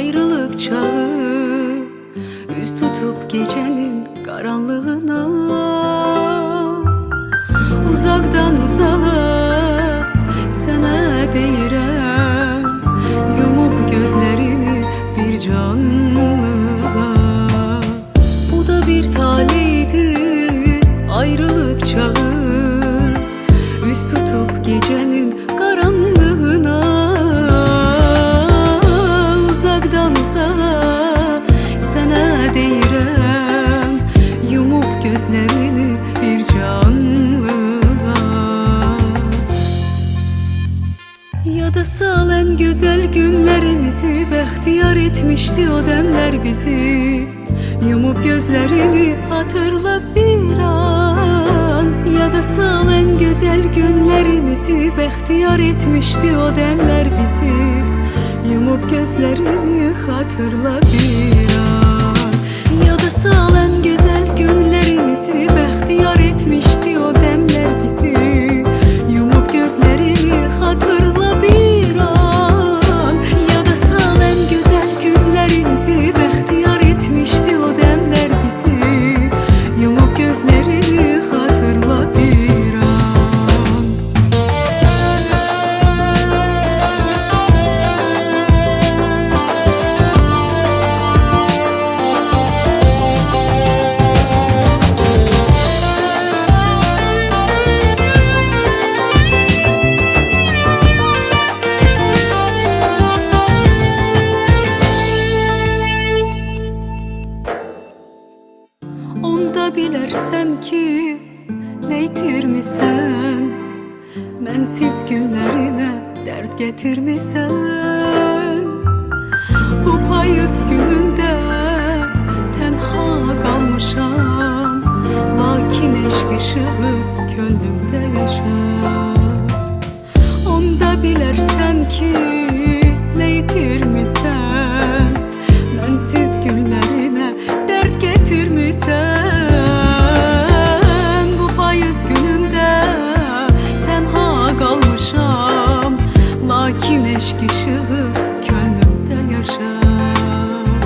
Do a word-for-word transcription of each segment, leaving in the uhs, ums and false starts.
ayrılık çağı, yüz tutup gecenin karanlığına. Uzaktan uzağa sana deyirəm, yumup gözlerini bir canlığa. Bu da bir taleydi, ayrılık çağı, yüz tutup gecenin karanlığına. Uzaktan uzağa sana deyirəm, yumup gözlerini bir canlığa. Yada sal en güzel günlerimizi, bəxtiyar etmişti o demler bizi. Yumup gözlerini hatırla bir an. Yada sal en güzel günlerimizi, bəxtiyar etmişti o demler bizi. Yumup gözlerini hatırla bir an. Yada sal en güzel günlerimizi, bəxtiyar etmişti o demler bizi. Yumup gözlerini hatırla bir an. Yada sal en güzel günlerimizi, bəxtiyar etmişti o demler bizi. Yumup gözlerini hatırla bir an. Onda bilərsən ki, nə itirmisən, mənsiz günlərinə dərd getirmisən. Bu payız günündə tənha qalmışam, lakin eşq işığı könlümdə yaşar. Onda bilərsən ki, nə itirmisən, mənsiz günlərinə dərd getirmisən. Bu payız günündə tənha qalmışam, lakin eşq işığı könlümdə yaşar.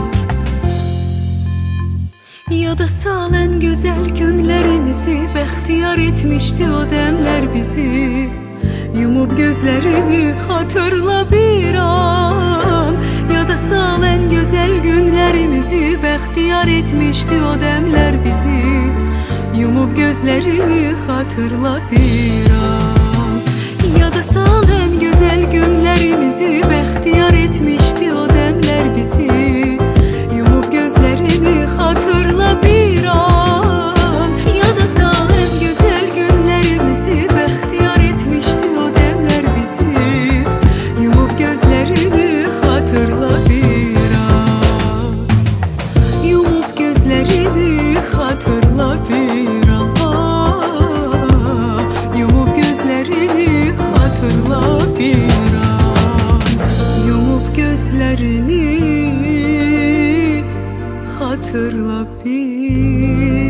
Yada sal en güzel günlerimizi, bəxtiyar etmişti o demler bizi. Yumup gözlerini hatırla bir an. Yada sal en güzel günlerimizi, bəxtiyar etmişti o demler bizi. Yumup gözlerini hatırla bir an. Yada sal en güzel günlerimizi, bəxtiyar etmişti o demler bizi. Yumup gözlerini hatırla bir an. Yada sal en güzel günlerimizi, bəxtiyar etmişti o demler bizi. Yumup gözlerini hatırla bir an. Yumup gözlerini hatırla bir an. Yumup gözlerini hatırla bir an. Yumup gözlerini hatırla bir an.